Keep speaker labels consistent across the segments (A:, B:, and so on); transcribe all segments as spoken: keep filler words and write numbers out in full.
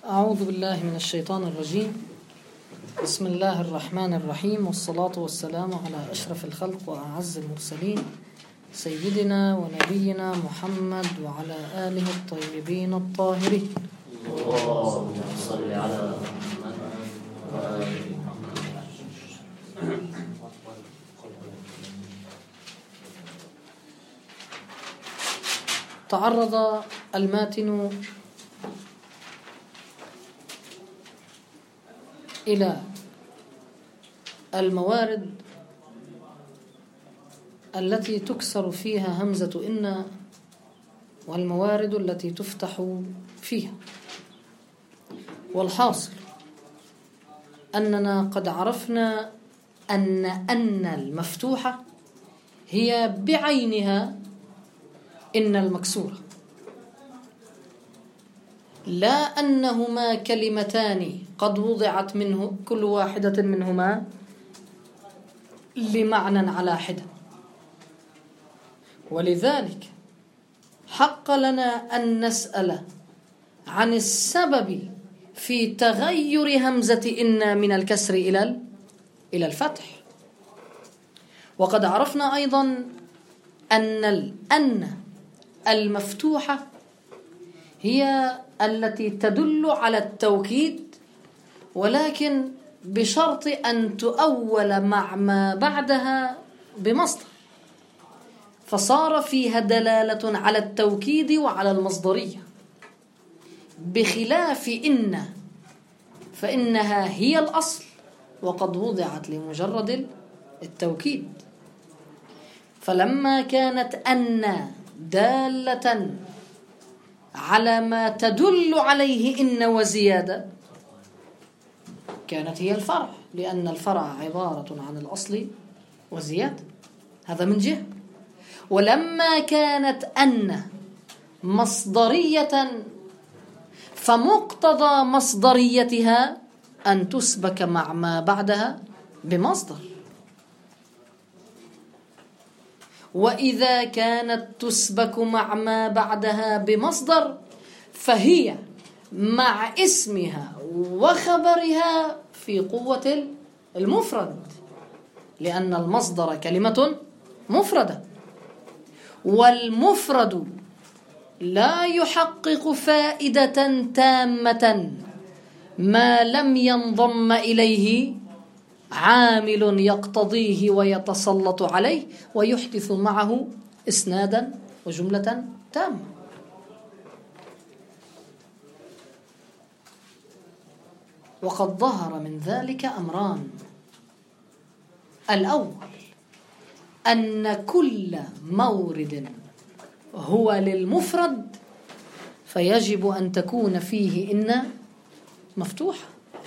A: أعوذ بالله من الشيطان الرجيم. بسم الله الرحمن الرحيم، والصلاة والسلام على أشرف الخلق وأعز المرسلين سيدنا ونبينا محمد وعلى آله الطيبين الطاهرين.
B: اللهم صل على محمد وآل محمد.
A: تعرض الماتن إلى الموارد التي تكسر فيها همزة إن، والموارد التي تفتح فيها. والحاصل أننا قد عرفنا أن أن المفتوحة هي بعينها إن المكسورة، لا أنهما كلمتان قد وضعت منه كل واحدة منهما لمعنى على حدة. ولذلك حق لنا أن نسأل عن السبب في تغير همزة إن من الكسر إلى إلى الفتح. وقد عرفنا أيضا أن الأن المفتوحة هي التي تدل على التوكيد، ولكن بشرط أن تؤول مع ما بعدها بمصدر، فصار فيها دلالة على التوكيد وعلى المصدرية، بخلاف إن فإنها هي الأصل وقد وضعت لمجرد التوكيد. فلما كانت أن دالة على ما تدل عليه إن وزيادة، كانت هي الفرع، لأن الفرع عبارة عن الأصل وزيادة. هذا من جهة. ولما كانت أن مصدرية، فمقتضى مصدريتها أن تسبك مع ما بعدها بمصدر. وإذا كانت تسبك مع ما بعدها بمصدر، فهي مع اسمها وخبرها في قوة المفرد، لأن المصدر كلمة مفردة، والمفرد لا يحقق فائدة تامة ما لم ينضم إليه عامل يقتضيه ويتسلط عليه ويحدث معه إسنادا وجملة تامة. وقد ظهر من ذلك أمران. الأول أن كل مورد هو للمفرد، فيجب أن تكون فيه إن مفتوحة،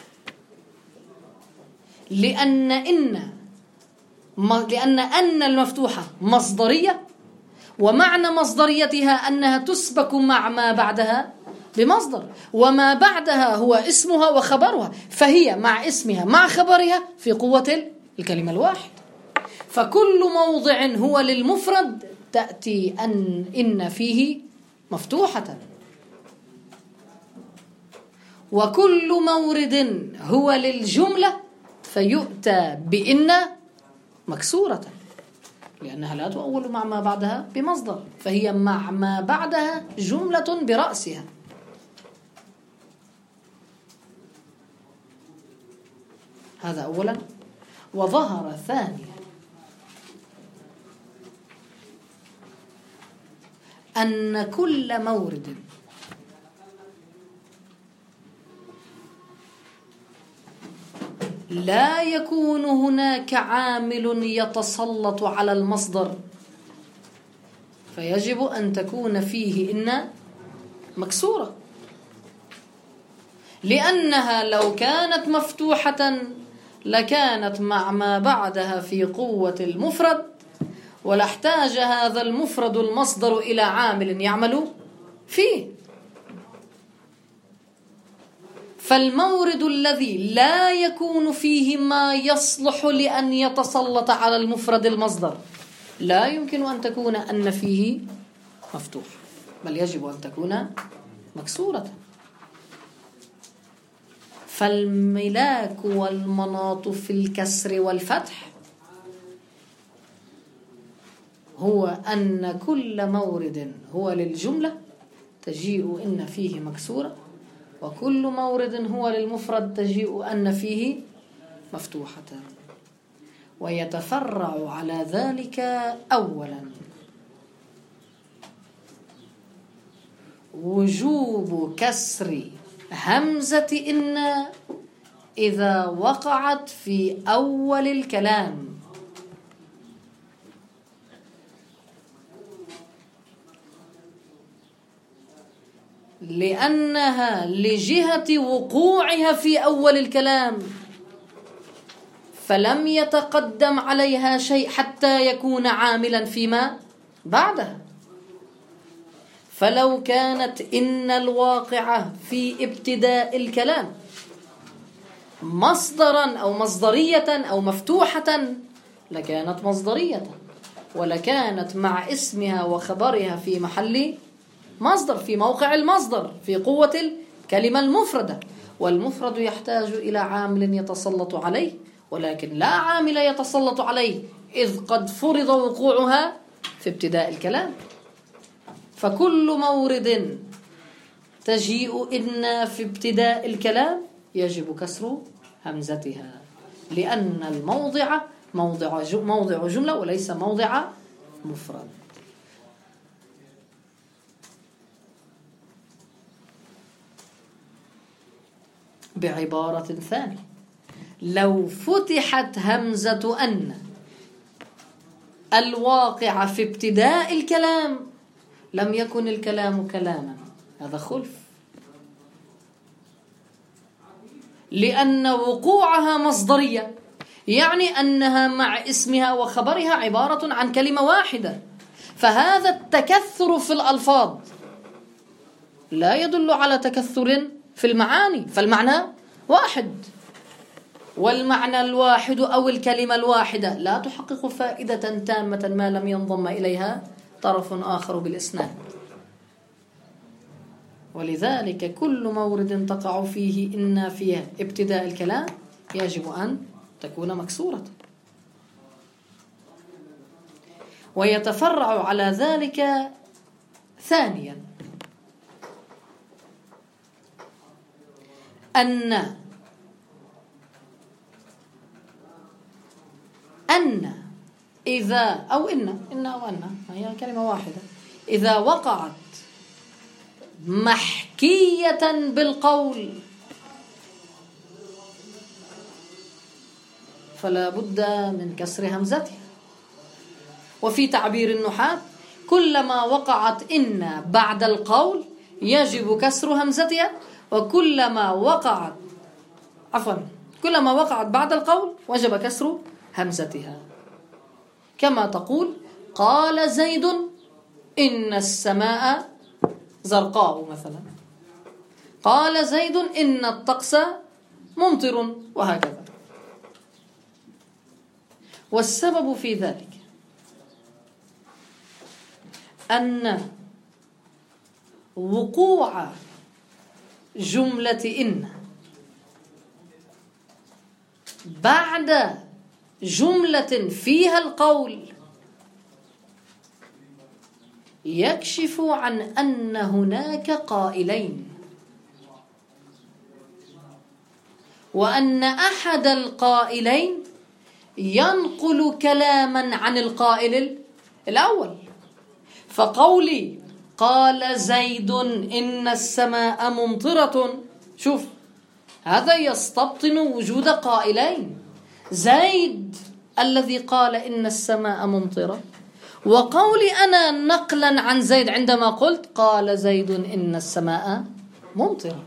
A: لأن إن لأن أن المفتوحة مصدرية، ومعنى مصدريتها أنها تسبك مع ما بعدها بمصدر، وما بعدها هو اسمها وخبرها، فهي مع اسمها مع خبرها في قوة الكلمة الواحد. فكل موضع هو للمفرد تأتي أن إن فيه مفتوحة، وكل مورد هو للجملة فيؤتى بإن مكسورة، لأنها لا تؤول مع ما بعدها بمصدر، فهي مع ما بعدها جملة برأسها. هذا أولا. وظهر ثانيا أن كل مورد لا يكون هناك عامل يتسلط على المصدر، فيجب أن تكون فيه إن مكسورة، لأنها لو كانت مفتوحة لكانت مع ما بعدها في قوة المفرد، ولاحتاج هذا المفرد المصدر إلى عامل يعمل فيه. فالمورد الذي لا يكون فيه ما يصلح لأن يتسلط على المفرد المصدر لا يمكن أن تكون أن فيه مفتوح، بل يجب أن تكون مكسورة. فالملاك والمناط في الكسر والفتح هو أن كل مورد هو للجملة تجيء إن فيه مكسورة، وكل مورد هو للمفرد تجيء أن فيه مفتوحة. ويتفرع على ذلك أولا وجوب كسر همزة إن إذا وقعت في أول الكلام، لأنها لجهة وقوعها في أول الكلام، فلم يتقدم عليها شيء حتى يكون عاملا فيما بعدها. فلو كانت إن الواقعة في ابتداء الكلام مصدرا أو مصدرية أو مفتوحة لكانت مصدرية، ولكانت مع اسمها وخبرها في محل مصدر، في موقع المصدر، في قوة الكلمة المفردة. والمفرد يحتاج إلى عامل يتسلط عليه، ولكن لا عامل يتسلط عليه إذ قد فرض وقوعها في ابتداء الكلام. فكل مورد تجيء إن في ابتداء الكلام يجب كسر همزتها، لأن الموضع موضع موضع جملة وليس موضع مفرد. بعبارة ثانية، لو فتحت همزة أن الواقع في ابتداء الكلام لم يكن الكلام كلاما، هذا خلف، لأن وقوعها مصدرية، يعني أنها مع اسمها وخبرها عبارة عن كلمة واحدة. فهذا التكثر في الألفاظ لا يدل على تكثر في المعاني، فالمعنى واحد، والمعنى الواحد أو الكلمة الواحدة لا تحقق فائدة تامة ما لم ينضم إليها طرف آخر بالإسناد. ولذلك كل مورد تقع فيه إن فيه ابتداء الكلام يجب أن تكون مكسورة. ويتفرع على ذلك ثانيا أن أن إذا أو إن إن أو أن هي كلمة واحدة إذا وقعت محكية بالقول فلا بد من كسر همزتها. وفي تعبير النحاة كلما وقعت إن بعد القول يجب كسر همزتها، وكلما وقعت عفوا كلما وقعت بعد القول وجب كسر همزتها. كما تقول قال زيد إن السماء زرقاء مثلا، قال زيد إن الطقس ممطر، وهكذا. والسبب في ذلك أن وقوع جملة إن بعد جملة فيها القول يكشف عن أن هناك قائلين، وأن أحد القائلين ينقل كلاما عن القائل الأول. فقولي قال زيد إن السماء ممطرة، شوف هذا يستبطن وجود قائلين، زيد الذي قال إن السماء ممطرة، وقولي أنا نقلا عن زيد عندما قلت قال زيد إن السماء ممطرة.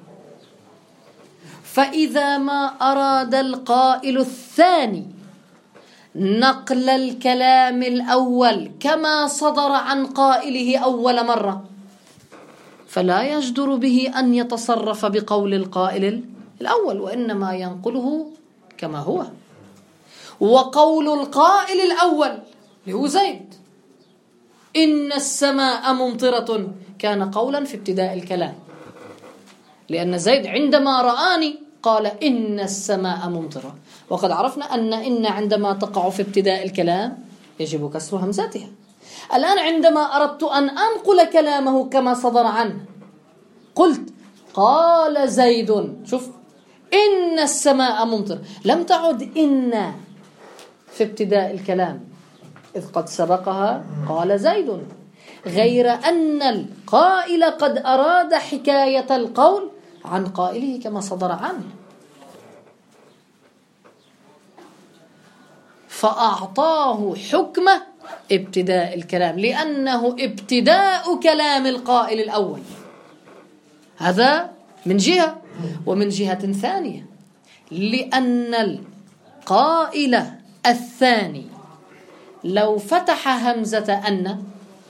A: فإذا ما أراد القائل الثاني نقل الكلام الأول كما صدر عن قائله أول مرة فلا يجدر به أن يتصرف بقول القائل الأول، وإنما ينقله كما هو. وقول القائل الأول اللي هو زيد إن السماء ممطرة كان قولا في ابتداء الكلام، لأن زيد عندما رآني قال إن السماء ممطرة، وقد عرفنا أن إن عندما تقع في ابتداء الكلام يجب كسر همزتها. الآن عندما أردت أن أنقل كلامه كما صدر عنه قلت قال زيد، شوف إن السماء ممطرة، لم تعد إن في ابتداء الكلام إذ قد سبقها قال زيد، غير أن القائل قد أراد حكاية القول عن قائله كما صدر عنه، فأعطاه حكم ابتداء الكلام لأنه ابتداء كلام القائل الأول. هذا من جهة، ومن جهة ثانية لأن القائل الثاني لو فتح همزة أن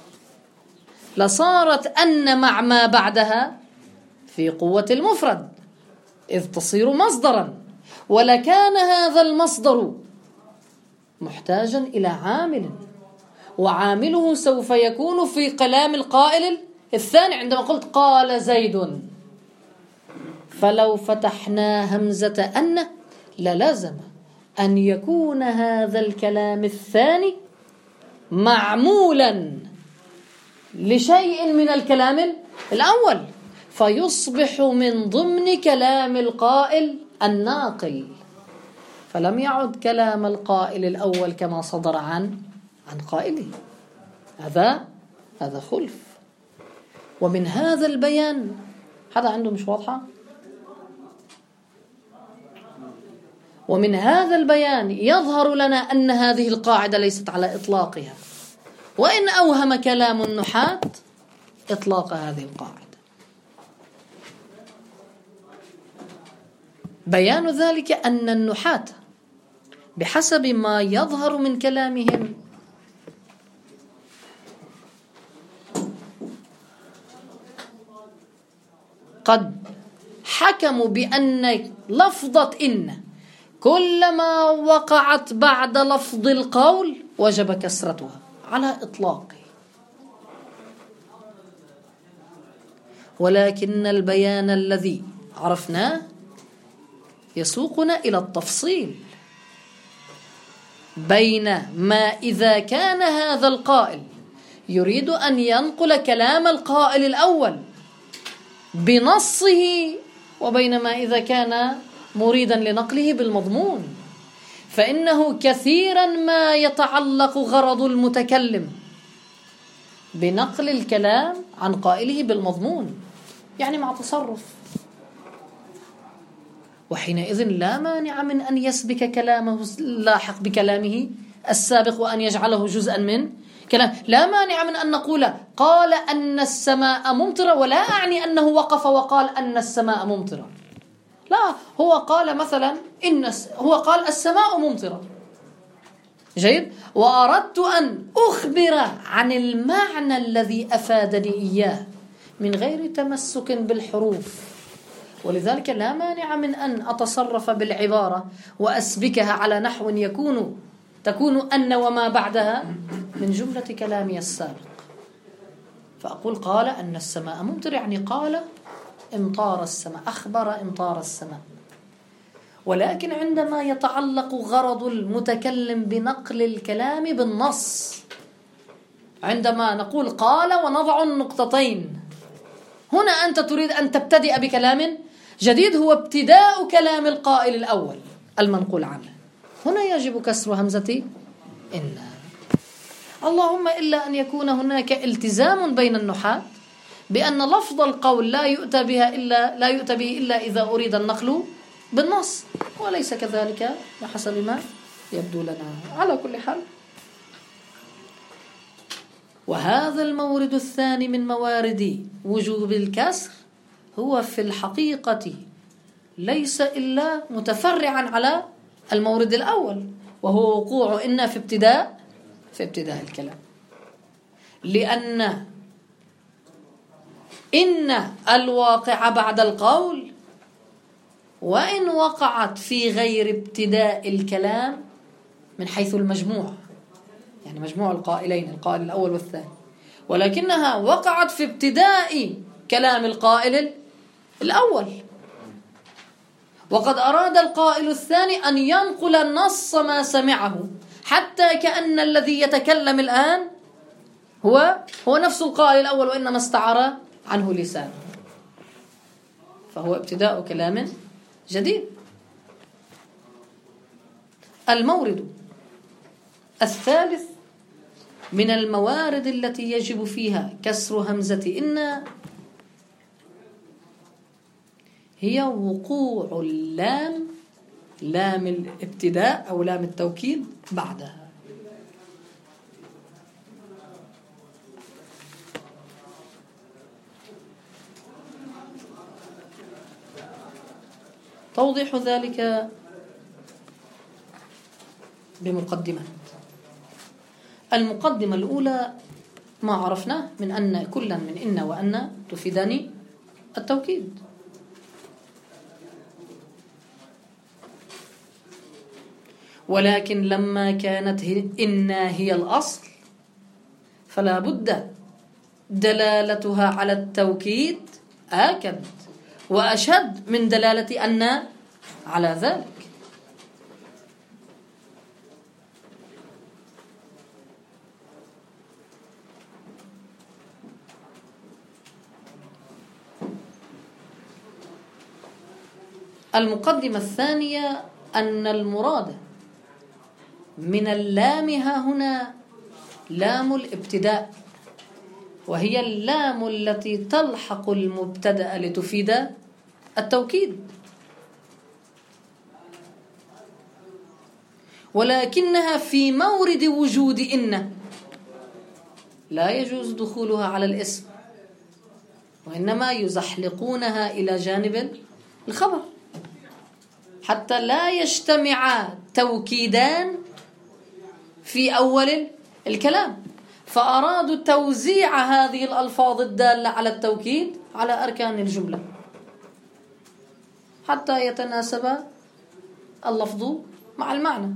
A: لصارت أن مع ما بعدها في قوة المفرد إذ تصير مصدرا، ولكان هذا المصدر محتاجا إلى عامل، وعامله سوف يكون في كلام القائل الثاني عندما قلت قال زيد. فلو فتحنا همزة أن للازم أن يكون هذا الكلام الثاني معمولا لشيء من الكلام الأول، فيصبح من ضمن كلام القائل الناقل، فلم يعد كلام القائل الأول كما صدر عن عن قائله. هذا هذا خلف. ومن هذا البيان، هذا عنده مش واضحة؟ ومن هذا البيان يظهر لنا أن هذه القاعدة ليست على إطلاقها، وإن أوهم كلام النحاة إطلاق هذه القاعدة. بيان ذلك أن النحاة بحسب ما يظهر من كلامهم قد حكموا بأن لفظة إن كلما وقعت بعد لفظ القول وجب كسرتها على إطلاقه، ولكن البيان الذي عرفناه يسوقنا إلى التفصيل بين ما إذا كان هذا القائل يريد أن ينقل كلام القائل الأول بنصه، وبين ما إذا كان مريدا لنقله بالمضمون، فإنه كثيرا ما يتعلق غرض المتكلم بنقل الكلام عن قائله بالمضمون، يعني مع تصرف، وحينئذ لا مانع من أن يسبك كلامه اللاحق بكلامه السابق وأن يجعله جزءا من كلام. لا مانع من أن نقول قال أن السماء ممطرة، ولا أعني أنه وقف وقال أن السماء ممطرة، لا، هو قال مثلا إن هو قال السماء ممطرة، جيد، وأردت أن أخبر عن المعنى الذي أفادني إياه من غير تمسك بالحروف، ولذلك لا مانع من أن أتصرف بالعبارة وأسبكها على نحو يكون تكون أن وما بعدها من جملة كلامي السابق، فأقول قال أن السماء ممطر، يعني قال امطار السماء، أخبر امطار السماء. ولكن عندما يتعلق غرض المتكلم بنقل الكلام بالنص، عندما نقول قال ونضع النقطتين، هنا أنت تريد أن تبتدئ بكلام جديد هو ابتداء كلام القائل الأول المنقول عنه، هنا يجب كسر همزة إن، اللهم إلا أن يكون هناك التزام بين النحاة بأن لفظ القول لا يؤتى بها إلا لا يؤتى به إلا إذا أريد النقل بالنص، وليس كذلك بحسب ما يبدو لنا. على كل حال، وهذا المورد الثاني من موارد وجوب الكسر هو في الحقيقة ليس إلا متفرعا على المورد الأول، وهو وقوع إن في ابتداء في ابتداء الكلام، لأن إن الواقع بعد القول وإن وقعت في غير ابتداء الكلام من حيث المجموع، يعني مجموع القائلين القائل الأول والثاني، ولكنها وقعت في ابتداء كلام القائل الأول، وقد أراد القائل الثاني أن ينقل نص ما سمعه، حتى كأن الذي يتكلم الآن هو هو نفس القائل الأول، وإنما استعار عنه لسانه، فهو ابتداء كلام جديد. المورد الثالث من الموارد التي يجب فيها كسر همزة إن هي وقوع اللام، لام الابتداء أو لام التوكيد بعدها. توضيح ذلك بمقدمات. المقدمة الأولى ما عرفناه من أن كلا من إن وأن تفيدان التوكيد، ولكن لما كانت إن هي الأصل فلا بد دلالتها على التوكيد آكد وأشد من دلالة أن على ذلك. المقدمة الثانية أن المراد من اللام ها هنا لام الابتداء، وهي اللام التي تلحق المبتدأ لتفيد التوكيد، ولكنها في مورد وجود إن لا يجوز دخولها على الاسم، وإنما يزحلقونها إلى جانب الخبر حتى لا يجتمع توكيدان في أول الكلام، فأرادوا توزيع هذه الألفاظ الدالة على التوكيد على أركان الجملة حتى يتناسب اللفظ مع المعنى.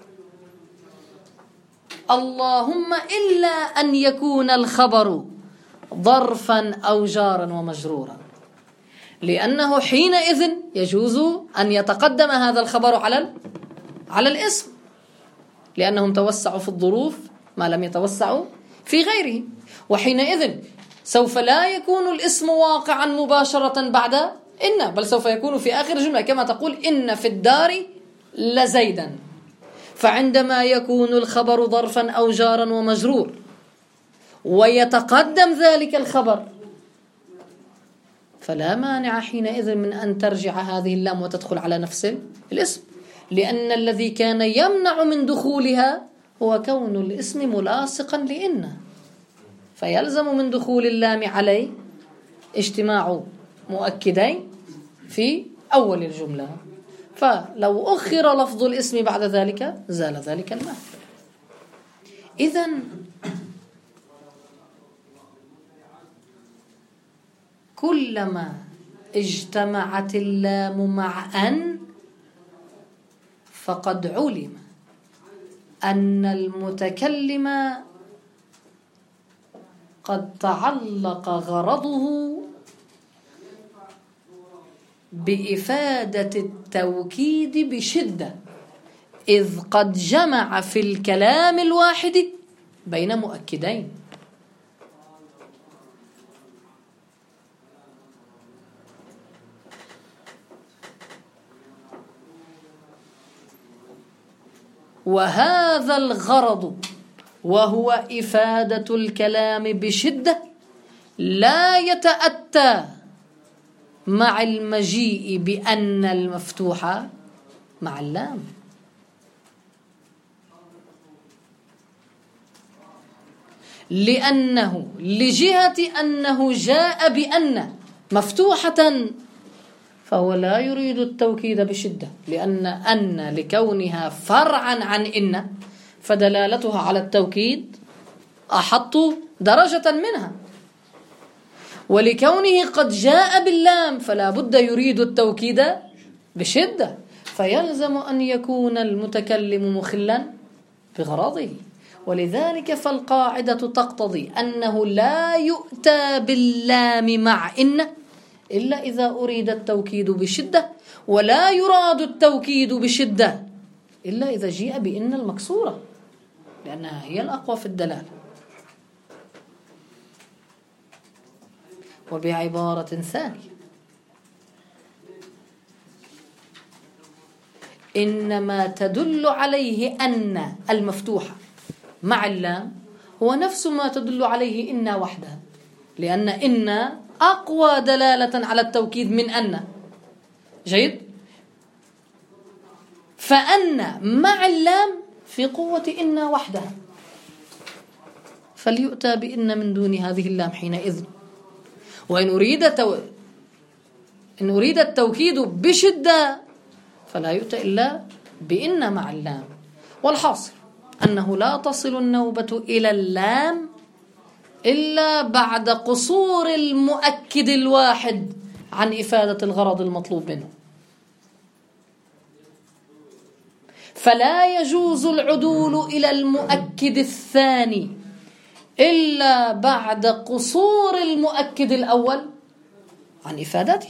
A: اللهم إلا أن يكون الخبر ظرفا أو جارا ومجرورا، لأنه حينئذ يجوز أن يتقدم هذا الخبر على على الاسم، لأنهم توسعوا في الظروف ما لم يتوسعوا في غيره، وحينئذ سوف لا يكون الاسم واقعا مباشرة بعد إن، بل سوف يكون في آخر جملة، كما تقول إن في الدار لزيدا. فعندما يكون الخبر ظرفا أو جارا ومجرور ويتقدم ذلك الخبر، فلا مانع حينئذ من أن ترجع هذه اللام وتدخل على نفس الاسم، لأن الذي كان يمنع من دخولها هو كون الاسم ملاصقا لإن، فيلزم من دخول اللام عليه اجتماع مؤكدين في أول الجملة، فلو أخر لفظ الاسم بعد ذلك زال ذلك المعنى. إذن كلما اجتمعت اللام مع أن فقد علم أن المتكلم قد تعلق غرضه بإفادة التوكيد بشدة، إذ قد جمع في الكلام الواحد بين مؤكدين. وهذا الغرض وهو إفادة الكلام بشدة لا يتأتى مع المجيء بأن المفتوحة مع اللام، لأنه لجهة أنه جاء بأن مفتوحة فهو لا يريد التوكيد بشدة، لأن أن لكونها فرعا عن إن فدلالتها على التوكيد أحط درجة منها، ولكونه قد جاء باللام فلا بد يريد التوكيد بشدة، فيلزم أن يكون المتكلم مخلا بغرضه. ولذلك فالقاعدة تقتضي أنه لا يؤتى باللام مع إن إلا إذا أريد التوكيد بشدة، ولا يراد التوكيد بشدة إلا إذا جيء بإن المكسورة، لأنها هي الأقوى في الدلالة. وبعبارة ثانية، إنما تدل عليه أن المفتوحة مع اللام هو نفس ما تدل عليه إن وحدها، لأن إن أقوى دلالة على التوكيد من أن. جيد؟ فأن مع اللام في قوة إن وحدها، فليؤتى بإن من دون هذه اللام حينئذ. وإن أريد تو... إن أريد التوكيد بشدة فلا يؤتى إلا بإن مع اللام. والحاصل أنه لا تصل النوبة إلى اللام إلا بعد قصور المؤكد الواحد عن إفادة الغرض المطلوب منه. فلا يجوز العدول إلى المؤكد الثاني إلا بعد قصور المؤكد الأول عن إفادته.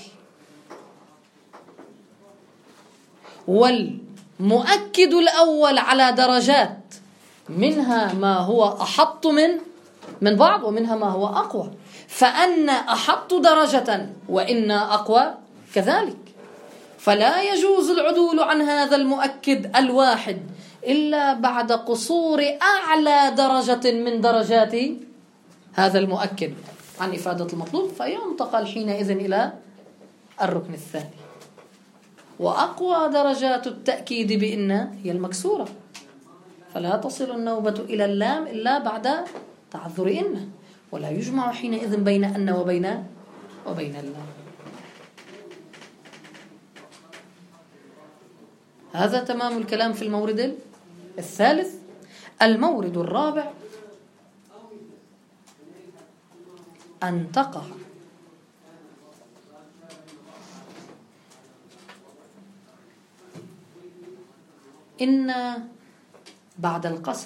A: والمؤكد الأول على درجات، منها ما هو أحط من من بعض، ومنها ما هو أقوى. فأن أحط درجة وإن أقوى كذلك. فلا يجوز العدول عن هذا المؤكد الواحد إلا بعد قصور أعلى درجة من درجات هذا المؤكد عن إفادة المطلوب، فينتقل حينئذ إلى الركن الثاني. وأقوى درجات التأكيد بإن هي المكسورة، فلا تصل النوبة إلى اللام إلا بعد تعذر إن، ولا يجمع حينئذ بين أن وبين وبين اللام. هذا تمام الكلام في المورد الثالث. المورد الرابع أن تقع إن بعد القسم،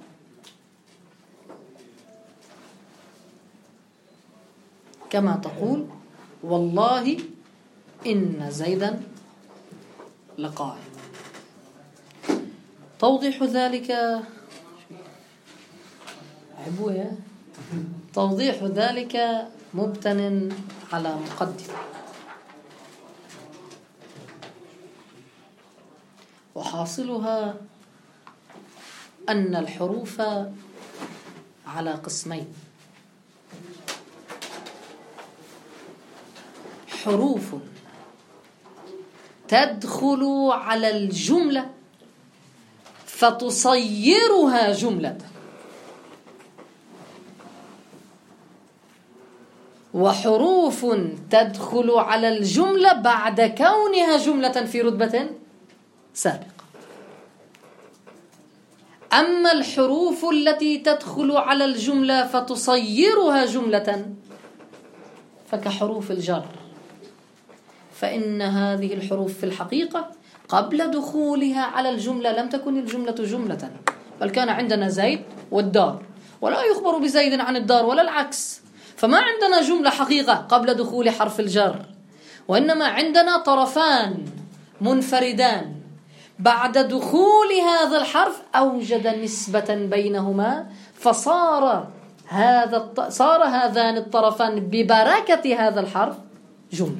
A: كما تقول والله إن زيدا لقائم. توضيح ذلك عبوية توضيح ذلك مبتن على مقدمة، وحاصلها أن الحروف على قسمين: حروف تدخل على الجملة فتصيرها جملة، وحروف تدخل على الجملة بعد كونها جملة في رتبة سابقة. أما الحروف التي تدخل على الجملة فتصيرها جملة فكحروف الجر، فإن هذه الحروف في الحقيقة قبل دخولها على الجملة لم تكن الجملة جملة، بل كان عندنا زيد والدار، ولا يخبر بزيد عن الدار ولا العكس. فما عندنا جملة حقيقة قبل دخول حرف الجر، وإنما عندنا طرفان منفردان بعد دخول هذا الحرف أوجد نسبة بينهما، فصار هذا صار هذان الطرفان ببركة هذا الحرف جملة.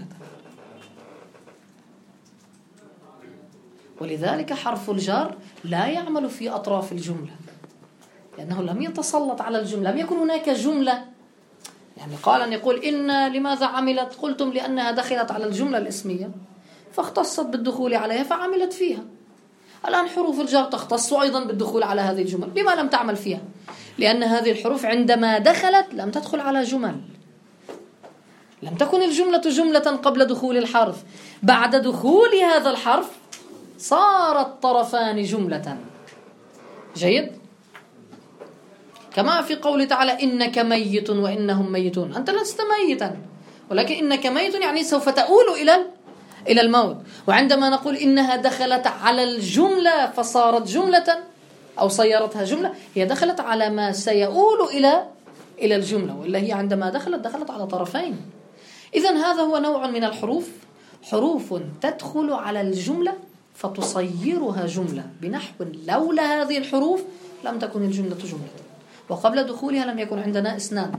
A: ولذلك حرف الجر لا يعمل في أطراف الجملة، لأنه لم يتسلط على الجملة، لم يكن هناك جملة. يعني قال أن يقول إن لماذا عملت؟ قلتم لأنها دخلت على الجملة الاسمية فاختصت بالدخول عليها فعملت فيها. الآن حروف الجر تختص أيضا بالدخول على هذه الجمل. لما لم تعمل فيها؟ لأن هذه الحروف عندما دخلت لم تدخل على جمل، لم تكن الجملة جملة قبل دخول الحرف. بعد دخول هذا الحرف صار الطرفان جملة. جيد؟ كما في قوله تعالى إنك ميت وإنهم ميتون. أنت لست ميتا، ولكن إنك ميت يعني سوف تؤول إلى إلى الموت. وعندما نقول إنها دخلت على الجملة فصارت جملة أو صيرتها جملة، هي دخلت على ما سيؤول إلى إلى الجملة، وإلا هي عندما دخلت دخلت على طرفين. إذن هذا هو نوع من الحروف، حروف تدخل على الجملة فتصيرها جملة، بنحو لولا هذه الحروف لم تكن الجملة جملة، وقبل دخولها لم يكن عندنا إسناد.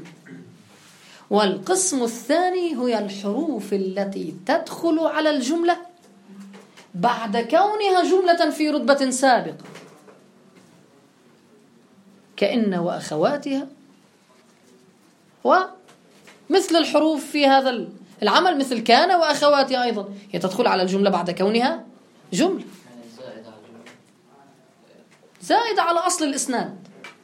A: والقسم الثاني هي الحروف التي تدخل على الجملة بعد كونها جملة في رتبة سابقة، كإن وأخواتها، ومثل الحروف في هذا العمل مثل كان وأخواتها أيضا، هي تدخل على الجملة بعد كونها جملة زائدة على أصل الإسناد.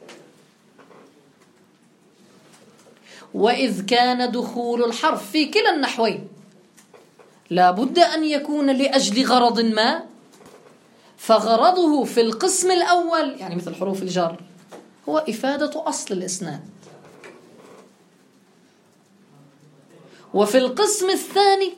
A: وإذ كان دخول الحرف في كلا النحوين لا بد أن يكون لأجل غرض ما، فغرضه في القسم الأول يعني مثل حروف الجر هو إفادة أصل الإسناد، وفي القسم الثاني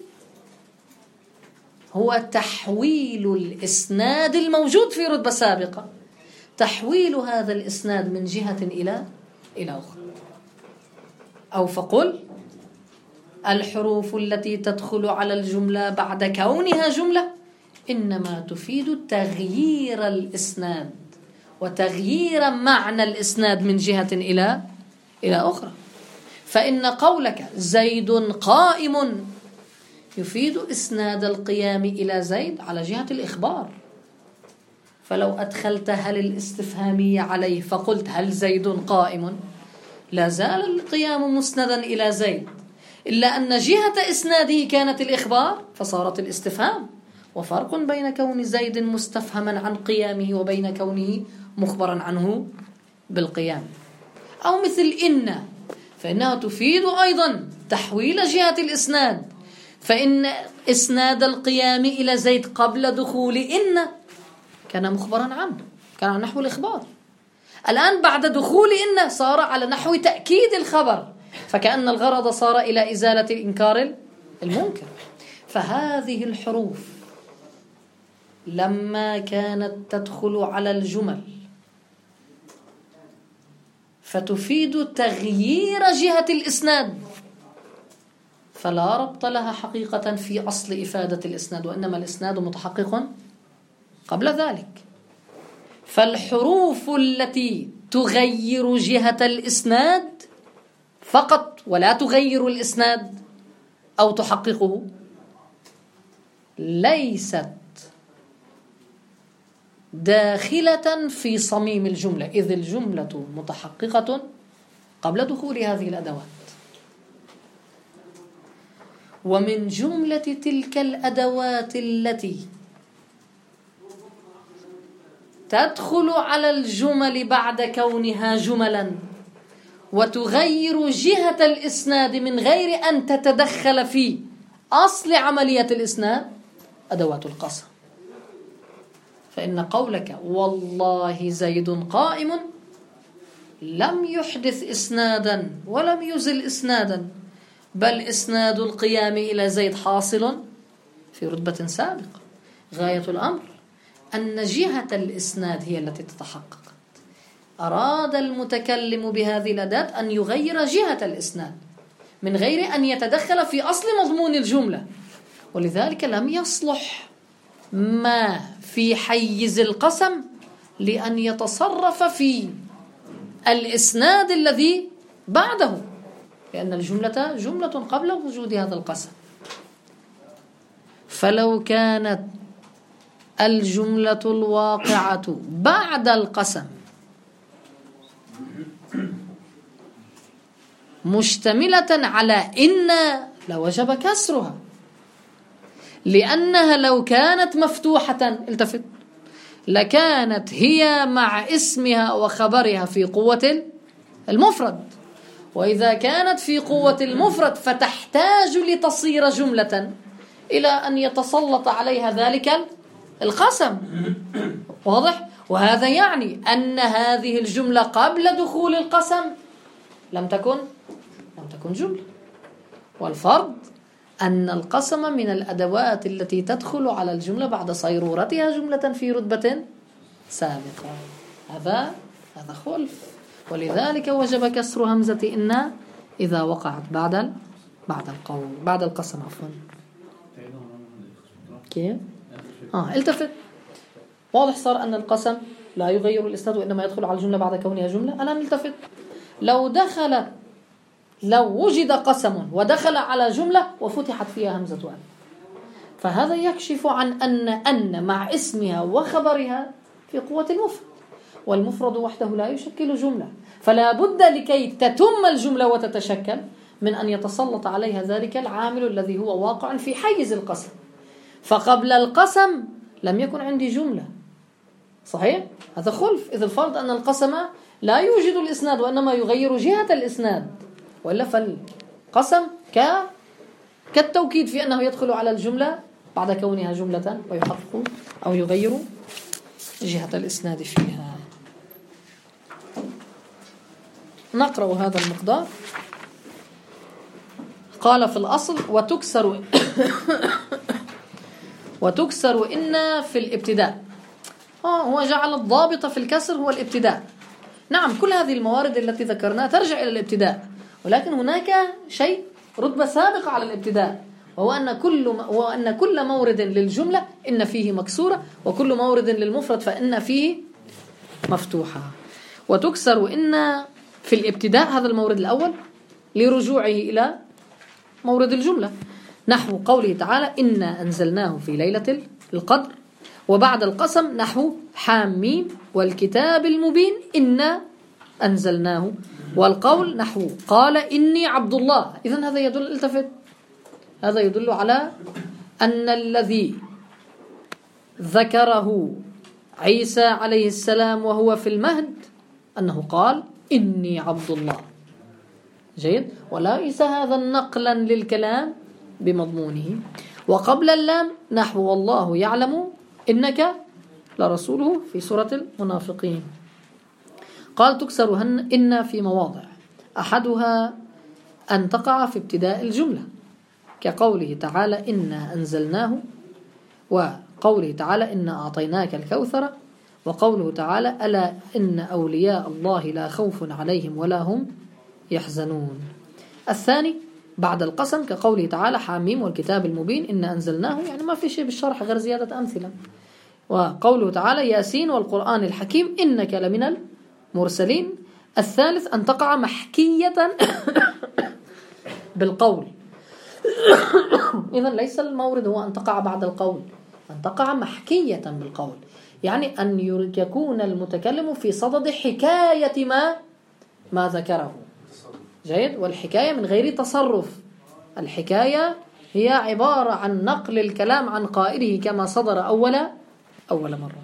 A: هو تحويل الإسناد الموجود في رتبة سابقة، تحويل هذا الإسناد من جهة إلى إلى أخرى. أو فقل الحروف التي تدخل على الجملة بعد كونها جملة إنما تفيد تغيير الإسناد وتغيير معنى الإسناد من جهة إلى إلى أخرى. فإن قولك زيد قائم يفيد إسناد القيام إلى زيد على جهة الإخبار، فلو أدخلت هل الاستفهامية عليه فقلت هل زيد قائم لا زال القيام مسندا إلى زيد، إلا أن جهة إسناده كانت الإخبار فصارت الاستفهام، وفرق بين كون زيد مستفهما عن قيامه وبين كونه مخبرا عنه بالقيام. أو مثل إن، فإنها تفيد أيضا تحويل جهة الإسناد، فإن إسناد القيام إلى زيد قبل دخول إن كان مخبرا عنه، كان على نحو الإخبار. الآن بعد دخول إن صار على نحو تأكيد الخبر، فكأن الغرض صار إلى إزالة الإنكار المنكر. فهذه الحروف لما كانت تدخل على الجمل فتفيد تغيير جهة الإسناد فلا ربط لها حقيقة في أصل إفادة الإسناد، وإنما الإسناد متحقق قبل ذلك. فالحروف التي تغير جهة الإسناد فقط ولا تغير الإسناد أو تحققه ليست داخلة في صميم الجملة، إذ الجملة متحققة قبل دخول هذه الأدوات. ومن جملة تلك الأدوات التي تدخل على الجمل بعد كونها جملا وتغير جهة الإسناد من غير أن تتدخل في أصل عملية الإسناد أدوات القسم. فإن قولك والله زيد قائم لم يحدث إسنادا ولم يزل إسنادا، بل إسناد القيام إلى زيد حاصل في رتبة سابقة. غاية الأمر أن جهة الإسناد هي التي تتحقق. أراد المتكلم بهذه الأداة أن يغير جهة الإسناد من غير أن يتدخل في أصل مضمون الجملة، ولذلك لم يصلح ما في حيز القسم لأن يتصرف في الإسناد الذي بعده، لأن الجملة جملة قبل وجود هذا القسم. فلو كانت الجملة الواقعة بعد القسم مشتملة على إن لوجب كسرها، لأنها لو كانت مفتوحة التفت لكانت هي مع اسمها وخبرها في قوة المفرد، وإذا كانت في قوة المفرد فتحتاج لتصير جملة إلى أن يتسلط عليها ذلك القسم. واضح؟ وهذا يعني أن هذه الجملة قبل دخول القسم لم تكن لم تكن جملة. والفرض أن القسم من الأدوات التي تدخل على الجملة بعد صيرورتها جملة في رتبة سابقة. هذا هذا خلف، ولذلك وجب كسر همزة إن إذا وقعت بعد بعد القول بعد القسم عفوا. كيف؟ آه التفت. واضح صار أن القسم لا يغير الإسناد وإنما يدخل على الجملة بعد كونها جملة. الآن التفت. لو دخل لو وجد قسم ودخل على جملة وفتحت فيها همزة أن، فهذا يكشف عن أن أن مع اسمها وخبرها في قوة المفرد، والمفرد وحده لا يشكل جملة، فلا بد لكي تتم الجملة وتتشكل من أن يتسلط عليها ذلك العامل الذي هو واقع في حيز القسم. فقبل القسم لم يكن عندي جملة، صحيح؟ هذا خلف. إذ الفرض أن القسم لا يوجد الإسناد وإنما يغير جهة الإسناد، وإلا فالقسم ك كالتوكيد في أنه يدخل على الجملة بعد كونها جملة ويحقق أو يغير جهة الإسناد فيها. نقرأ هذا المقدار. قال في الأصل وتكسر وتكسر إن في الابتداء. آه هو جعل الضابط في الكسر هو الابتداء. نعم كل هذه الموارد التي ذكرناها ترجع إلى الابتداء، ولكن هناك شيء رتبة سابقة على الابتداء، وهو أن كل وهو أن كل مورد للجملة إن فيه مكسورة، وكل مورد للمفرد فإن فيه مفتوحة. وتكسر إن في الابتداء هذا المورد الأول لرجوعه إلى مورد الجملة، نحو قوله تعالى إنا أنزلناه في ليلة القدر، وبعد القسم نحو حاميم والكتاب المبين إنا أنزلناه، والقول نحو قال إني عبد الله. إذن هذا يدل التفت هذا يدل على أن الذي ذكره عيسى عليه السلام وهو في المهد أنه قال إني عبد الله. جيد. وليس هذا نقلا للكلام بمضمونه. وقبل اللام نحو والله يعلم إنك لرسوله في سورة المنافقين. قال تكسر إن في مواضع، أحدها أن تقع في ابتداء الجملة كقوله تعالى إنا أنزلناه، وقوله تعالى إنا أعطيناك الكوثر، وقوله تعالى ألا إن أولياء الله لا خوف عليهم ولا هم يحزنون. الثاني بعد القسم كقوله تعالى حاميم والكتاب المبين إنا أنزلناه، يعني ما في شيء بالشرح غير زيادة أمثلة. وقوله تعالى ياسين والقرآن الحكيم إنك لمن المرسلين. الثالث أن تقع محكية بالقول. إذن ليس المورد هو أن تقع بعد القول، أن تقع محكية بالقول، يعني أن يكون المتكلم في صدد حكاية ما ما ذكره. جيد. والحكاية من غير تصرف. الحكاية هي عبارة عن نقل الكلام عن قائله كما صدر أول أول مرة.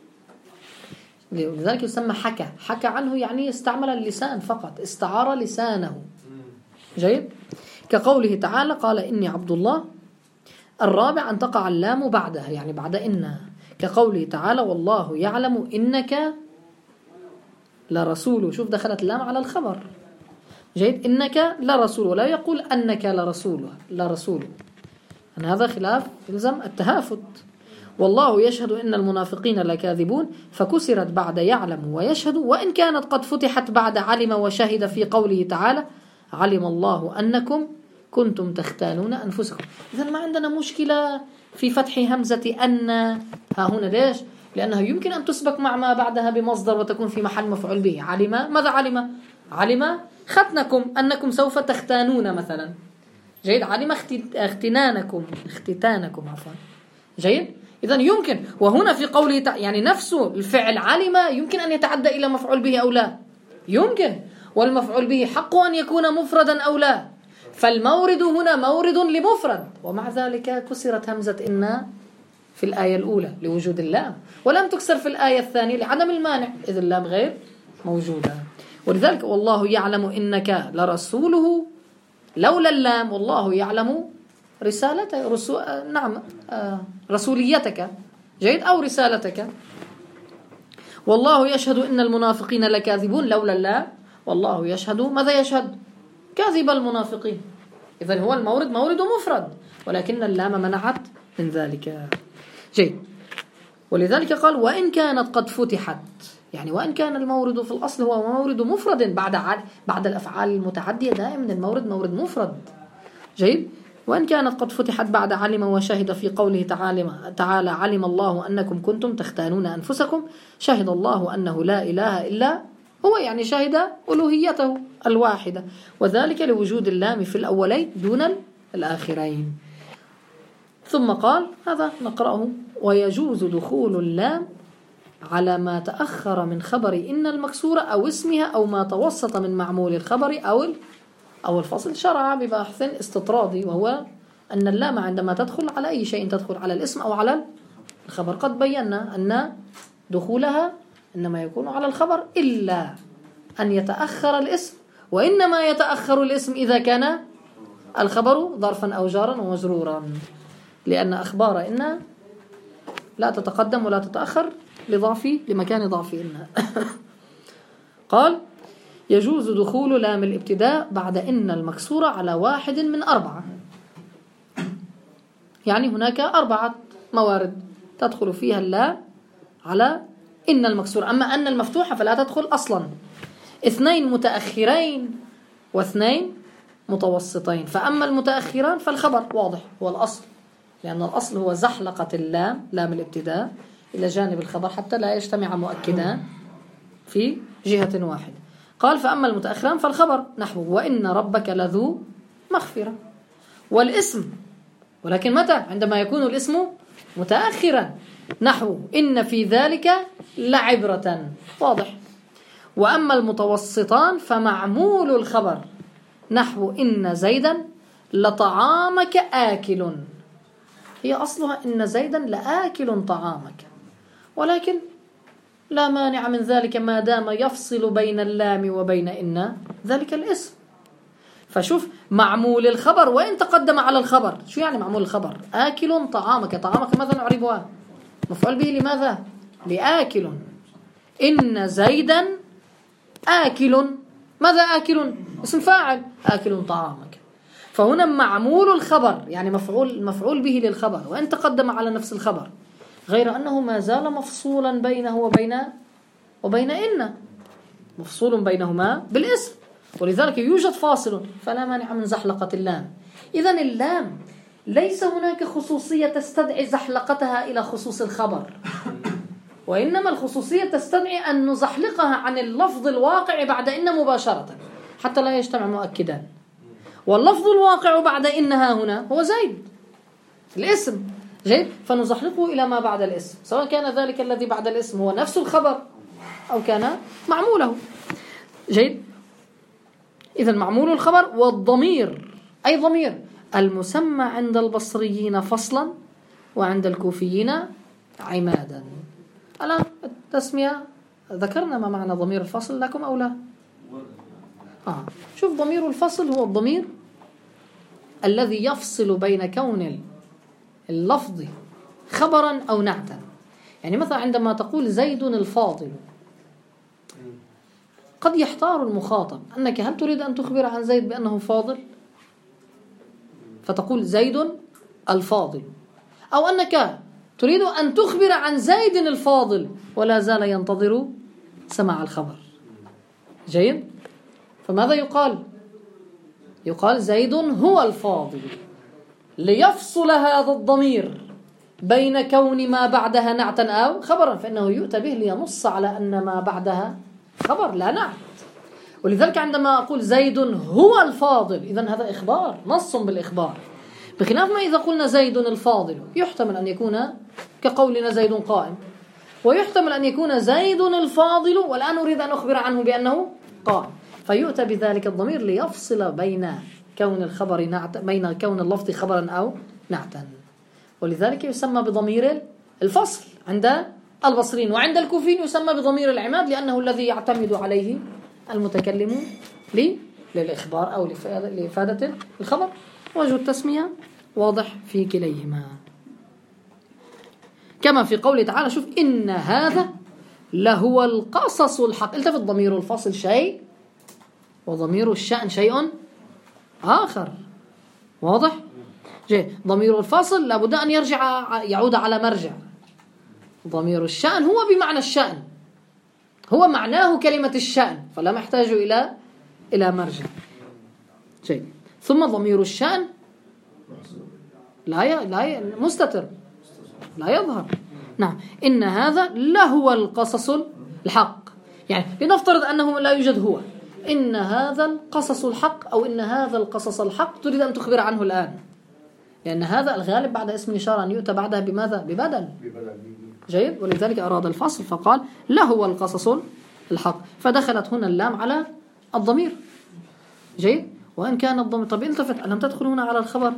A: لذلك يسمى حكى. حكى عنه يعني استعمل اللسان فقط، استعار لسانه. جيد. كقوله تعالى قال إني عبد الله. الرابع أن تقع اللام بعدها، يعني بعد إن، كقوله تعالى والله يعلم إنك لرسول. شوف دخلت اللام على الخبر. جيد. إنك لرسول، ولا يقول أنك لرسول لرسول أن هذا خلاف يلزم التهافت. والله يشهد إن المنافقين لكاذبون، فكسرت بعد يعلم ويشهد، وإن كانت قد فتحت بعد علم وشهد في قوله تعالى علم الله أنكم كنتم تختانون أنفسكم. إذن ما عندنا مشكلة في فتح همزة أن ها هنا. ليش؟ لأنها يمكن أن تسبق مع ما بعدها بمصدر وتكون في محل مفعول به. علم، ماذا علم؟ علم ختنكم أنكم سوف تختانون مثلا. جيد. علم اختنانكم اختتانكم عفوا. جيد. إذن يمكن، وهنا في قوله يعني نفس الفعل علم يمكن أن يتعدى إلى مفعول به أو لا، يمكن، والمفعول به حق أن يكون مفردا أو لا، فالمورد هنا مورد لمفرد، ومع ذلك كسرت همزة إن في الآية الأولى لوجود اللام، ولم تكسر في الآية الثانية لعدم المانع إذ اللام غير موجودة. ولذلك والله يعلم إنك لرسوله، لولا اللام والله يعلم رسالتك رسو... نعم آه رسوليتك. جيد. أو رسالتك. والله يشهد إن المنافقين لكاذبون، لولا اللام والله يشهد ماذا يشهد؟ كاذب المنافقين. إذن هو المورد مورد مفرد، ولكن اللام منعت من ذلك. جيد. ولذلك قال وإن كانت قد فتحت، يعني وإن كان المورد في الأصل هو مورد مفرد بعد بعد الأفعال المتعدية، دائما المورد مورد مفرد. جيد. وإن كانت قد فتحت بعد علم وشهد في قوله تعالى, تعالى علم الله أنكم كنتم تختانون أنفسكم شهد الله أنه لا إله إلا هو، يعني شهد ألوهيته الواحدة، وذلك لوجود اللام في الأولين دون الآخرين. ثم قال هذا نقرأه: ويجوز دخول اللام على ما تأخر من خبر إن المكسورة أو اسمها أو ما توسط من معمول الخبر أو أو الفصل. شرع ببحث استطرادي، وهو أن اللام عندما تدخل على أي شيء تدخل على الاسم أو على الخبر. قد بينا أن دخولها إنما يكون على الخبر إلا أن يتأخر الاسم، وإنما يتأخر الاسم إذا كان الخبر ظرفا أو جارا ومجرورا، لأن أخبار إن لا تتقدم ولا تتأخر لضعف لمكان ضعف إن. قال: يجوز دخول لام الابتداء بعد إن المكسورة على واحد من أربعة، يعني هناك أربعة موارد تدخل فيها اللام على إن المكسورة. أما أن المفتوحة فلا تدخل أصلا. اثنين متأخرين واثنين متوسطين. فأما المتأخران فالخبر واضح هو الأصل، لأن الأصل هو زحلقة اللام لام الابتداء إلى جانب الخبر حتى لا يجتمع مؤكدان في جهة واحدة. قال: فأما المتأخران فالخبر نحو وإن ربك لذو مغفرة، والاسم ولكن متى؟ عندما يكون الاسم متأخرا، نحو إن في ذلك لعبرة، واضح. وأما المتوسطان فمعمول الخبر، نحو إن زيدا لطعامك آكل. هي أصلها إن زيدا لآكل طعامك، ولكن لا مانع من ذلك ما دام يفصل بين اللام وبين إن ذلك الاسم. فشوف معمول الخبر وإن تقدم على الخبر. شو يعني معمول الخبر؟ آكل طعامك. طعامك ماذا نعربها؟ مفعول به لماذا؟ لآكل. إن زيدا آكل. ماذا آكل؟ اسم فاعل. آكل طعامك. فهنا معمول الخبر يعني مفعول مفعول به للخبر وإن تقدم على نفس الخبر، غير أنه ما زال مفصولا بينه وبين وبين إن، مفصول بينهما بالاسم، ولذلك يوجد فاصل، فلا مانع من زحلقة اللام. إذن اللام ليس هناك خصوصية تستدعي زحلقتها إلى خصوص الخبر، وإنما الخصوصية تستدعي أن نزحلقها عن اللفظ الواقع بعد إن مباشرة حتى لا يجتمع مؤكدان. واللفظ الواقع بعد إنها هنا هو زيد الاسم، جيد، فنزحلقه إلى ما بعد الاسم، سواء كان ذلك الذي بعد الاسم هو نفس الخبر أو كان معموله، جيد. إذن معمول الخبر. والضمير أي ضمير المسمى عند البصريين فصلا وعند الكوفيين عمادا. الآن التسمية ذكرنا ما معنى ضمير الفصل لكم أو لا؟ آه. شوف، ضمير الفصل هو الضمير الذي يفصل بين كون اللفظ خبرا أو نعتا. يعني مثلا عندما تقول زيد الفاضل، قد يحتار المخاطب أنك هل تريد أن تخبر عن زيد بأنه فاضل فتقول زيد الفاضل، أو أنك تريد أن تخبر عن زيد الفاضل ولا زال ينتظر سماع الخبر، جيد. فماذا يقال؟ يقال زيد هو الفاضل، ليفصل هذا الضمير بين كون ما بعدها نعتا أو خبرا، فإنه يؤتى به لينص على أن ما بعدها خبر لا نعت. ولذلك عندما أقول زيد هو الفاضل، إذن هذا إخبار، نص بالإخبار، بخلاف ما إذا قلنا زيد الفاضل يحتمل أن يكون كقولنا زيد قائم، ويحتمل أن يكون زيد الفاضل والآن أريد أن أخبر عنه بأنه قائم، فيؤتى بذلك الضمير ليفصل بين كون الخبر نعت بين كون اللفظ خبرا أو نعتا. ولذلك يسمى بضمير الفصل عند البصريين، وعند الكوفيين يسمى بضمير العماد لأنه الذي يعتمد عليه المتكلم للإخبار أو لإفادة الخبر. وجه التسمية واضح في كليهما، كما في قوله تعالى. شوف، إن هذا لهو القصص الحق. التفت، ضمير الفصل شيء وضمير الشأن شيء آخر، واضح؟ جيد. ضمير الفصل لابد أن يرجع يعود على مرجع. ضمير الشأن هو بمعنى الشأن، هو معناه كلمة الشأن، فلا محتاج إلى إلى مرجع، جيد. ثم ضمير الشأن لا ي... لا ي... مستتر لا يظهر. نعم. إن هذا لهو القصص الحق، يعني لنفترض أنه لا يوجد هو، إن هذا القصص الحق أو إن هذا القصص الحق تريد أن تخبر عنه الآن، لأن هذا الغالب بعد اسم الإشارة أن يؤتى بعدها بماذا؟ ببدل. جيد. ولذلك أراد الفصل فقال لهو القصص الحق، فدخلت هنا اللام على الضمير. جيد. وإن كان الضمير، طب التفت، ألم تدخل هنا على الخبر؟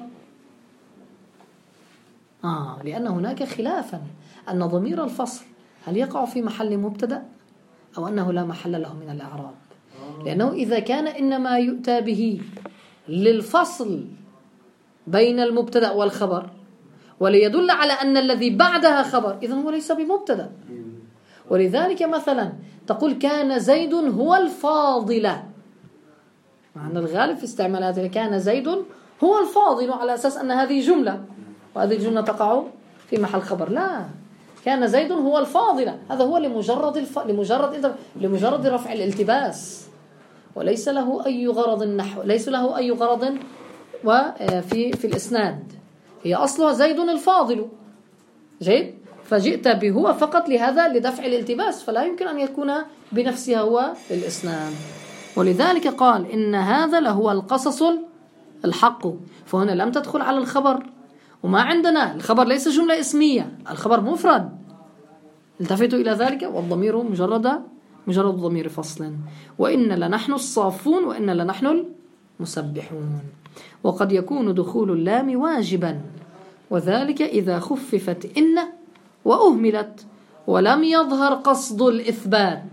A: آه لأن هناك خلافا أن ضمير الفصل هل يقع في محل مبتدأ أو أنه لا محل له من الإعراب، لأنه إذا كان إنما يؤتى به للفصل بين المبتدأ والخبر وليدل على أن الذي بعدها خبر، إذن هو ليس بمبتدأ. ولذلك مثلا تقول كان زيد هو الفاضل، معنى الغالب في استعمالاتنا كان زيد هو الفاضل على أساس أن هذه جملة وهذه الجملة تقع في محل خبر. لا، كان زيد هو الفاضل، هذا هو لمجرد الف... لمجرد لمجرد رفع الالتباس، وليس له أي غرض النحو، ليس له أي غرض وفي في الإسناد، هي أصلها زيد الفاضل. جيد. فجئت بهو فقط لهذا لدفع الالتباس، فلا يمكن أن يكون بنفسها هو الإسناد. ولذلك قال إن هذا لهو القصص الحق، فهنا لم تدخل على الخبر، وما عندنا الخبر ليس جملة اسمية، الخبر مفرد، التفتوا إلى ذلك، والضمير مجرد مجرد ضمير فصل. وإن لنحن الصافون وإن لنحن المسبحون. وقد يكون دخول اللام واجبا، وذلك إذا خففت إن وأهملت ولم يظهر قصد الإثبات.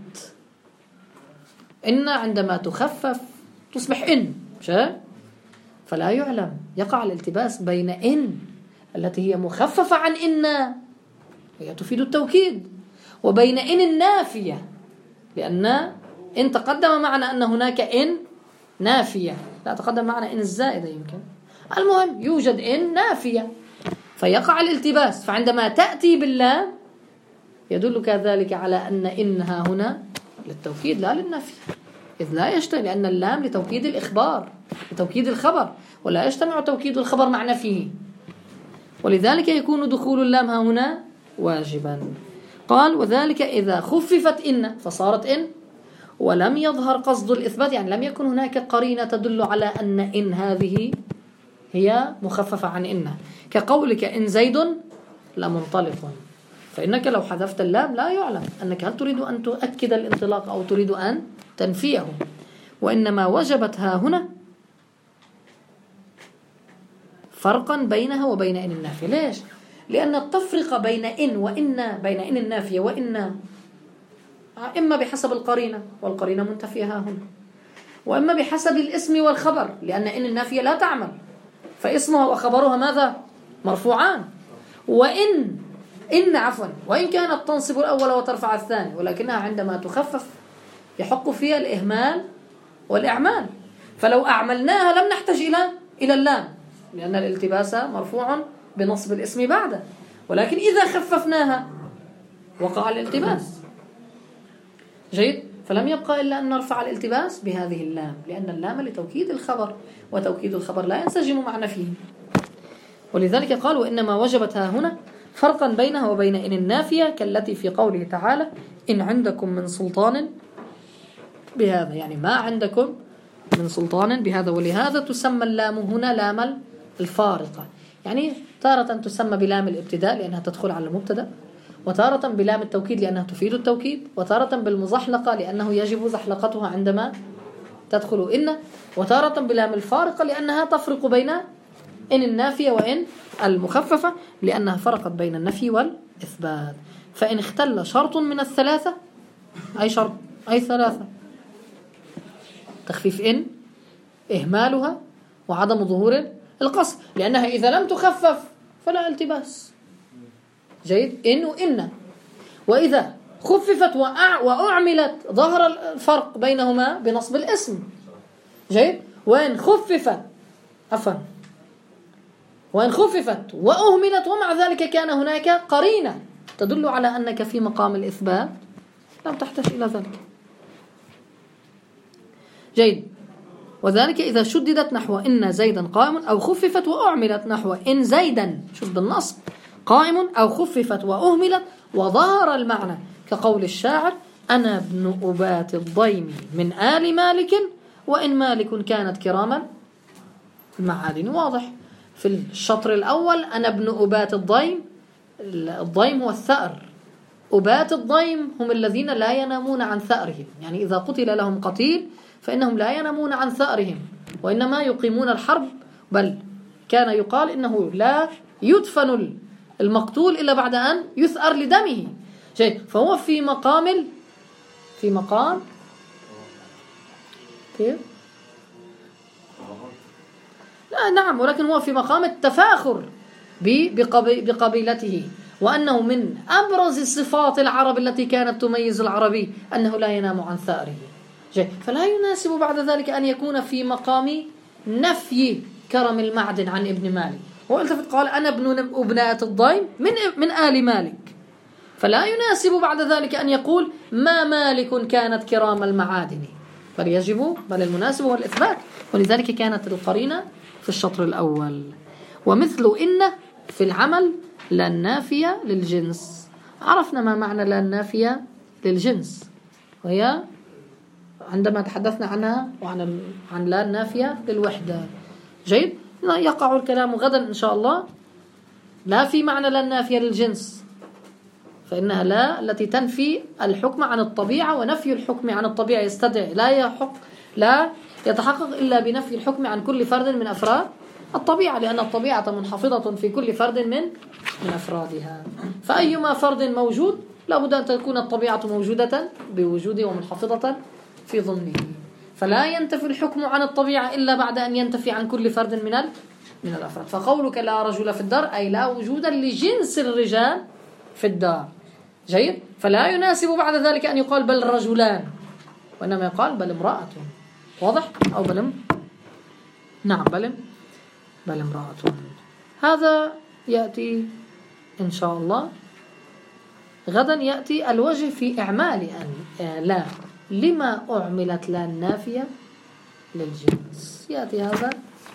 A: إن عندما تخفف تصبح إن، فلا يعلم، يقع الالتباس بين إن التي هي مخففة عن إن هي تفيد التوكيد، وبين إن النافية، لأن إن تقدم معنا أن هناك إن نافية، لا تقدم معنا إن الزائدة يمكن، المهم يوجد إن نافية فيقع الالتباس. فعندما تأتي باللام يدل كذلك على أن إنها هنا للتوكيد لا للنفي، إذ لا يجتمع، لأن اللام لتوكيد الإخبار، لتوكيد الخبر، ولا يجتمع توكيد الخبر مع نفيه، ولذلك يكون دخول اللام هنا واجبا. قال وذلك إذا خففت إن فصارت إن ولم يظهر قصد الإثبات، يعني لم يكن هناك قرينة تدل على أن إن هذه هي مخففة عن إن، كقولك إن زيد لمنطلق، فإنك لو حذفت اللام لا يعلم أنك هل تريد أن تؤكد الانطلاق أو تريد أن تنفيه، وإنما وجبت ها هنا فرقا بينها وبين إن النافية. ليش؟ لأن التفرقة بين إن وإن، بين إن النافية وإن، إما بحسب القرينة والقرينة منتفية ها هنا، وإما بحسب الاسم والخبر، لأن إن النافية لا تعمل فاسمها وخبرها ماذا؟ مرفوعان. وإن إن عفوا وإن كانت تنصب الأول وترفع الثاني، ولكنها عندما تخفف يحق فيها الإهمال والإعمال، فلو أعملناها لم نحتاج إلى إلى اللام، لأن الالتباس مرفوع بنصب الاسم بعده، ولكن إذا خففناها وقع الالتباس. جيد. فلم يبقى إلا أن نرفع الالتباس بهذه اللام، لأن اللام لتوكيد الخبر، وتوكيد الخبر لا ينسجم مع نفيه. ولذلك قال وإنما وجبتها هنا فرقا بينها وبين إن النافية، كالتي في قوله تعالى إن عندكم من سلطان بهذا، يعني ما عندكم من سلطان بهذا. ولهذا تسمى اللام هنا لام الفارقة، يعني تارة تسمى بلام الابتداء لأنها تدخل على المبتدأ، وتارة بلام التوكيد لأنها تفيد التوكيد، وتارة بالمزحلقة لأنه يجب زحلقتها عندما تدخل إن، وتارة بلام الفارقة لأنها تفرق بين إن النافية وإن المخففة، لأنها فرقت بين النفي والإثبات. فإن اختل شرط من الثلاثة، أي شرط؟ أي ثلاثة: تخفيف إن، إهمالها، وعدم ظهور القصر، لأنها إذا لم تخفف فلا التباس. جيد. إن وإن، وإذا خففت وأعملت ظهر الفرق بينهما بنصب الاسم. جيد. وإن خففت عفوا وإن خففت وأهملت ومع ذلك كان هناك قرينة تدل على أنك في مقام الإثبات لم تحتاج إلى ذلك. جيد. وذلك إذا شددت نحو إن زيدا قائم أو خففت وأعملت نحو إن زيدا، شوف بالنصب، قائم أو خففت وأهملت وظهر المعنى، كقول الشاعر أنا ابن أبات الضيم من آل مالك وإن مالك كانت كراما المعادن. واضح في الشطر الأول أنا ابن أبات الضيم، الضيم هو الثأر، أبات الضيم هم الذين لا ينامون عن ثأرهم، يعني إذا قتل لهم قتيل فإنهم لا ينامون عن ثأرهم وإنما يقيمون الحرب، بل كان يقال إنه لا يدفن المقتول إلا بعد أن يثأر لدمه شيء. فهو في مقام في مقام كيف؟ لا نعم، ولكن هو في مقام التفاخر بقبيلته، وأنه من أبرز صفات العرب التي كانت تميز العربي أنه لا ينام عن ثأره. فلا يناسب بعد ذلك أن يكون في مقام نفي كرم المعدن عن ابن مالك. هو التفت قال أنا ابن أبناء الضيم من من آل مالك، فلا يناسب بعد ذلك أن يقول ما مالك كانت كرام المعادن، بل يجب بل المناسب هو الإثبات. ولذلك كانت القرينة في الشطر الأول. ومثل إن في العمل لا النافية للجنس. عرفنا ما معنى لا النافية للجنس، وهي عندما تحدثنا عنها وعن عن لا النافية للوحدة. جيد، يقع الكلام غدا إن شاء الله لا في معنى لا النافية للجنس، فإنها لا التي تنفي الحكم عن الطبيعة، ونفي الحكم عن الطبيعة يستدعي لا يحق لا يتحقق إلا بنفي الحكم عن كل فرد من أفراد الطبيعة، لأن الطبيعة منحفظة في كل فرد من من أفرادها. فأيما فرد موجود لابد أن تكون الطبيعة موجودة بوجوده ومنحفظة في ضمنه. فلا ينتفي الحكم عن الطبيعة إلا بعد أن ينتفي عن كل فرد من من الأفراد. فقولك لا رجل في الدار أي لا وجود لجنس الرجال في الدار. جيد، فلا يناسب بعد ذلك أن يقال بل رجلان، وإنما يقال بل امرأة. واضح؟ أو بل نعم بل بل امرأة. هذا يأتي إن شاء الله غدا. يأتي الوجه في إعمال أن لا لما أعملت لا النافية للجنس، يأتي هذا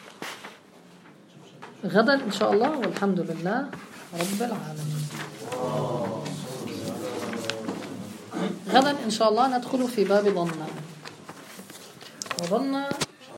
A: غدا إن شاء الله، والحمد لله رب العالمين. غدا إن شاء الله ندخل في باب ظن. وظن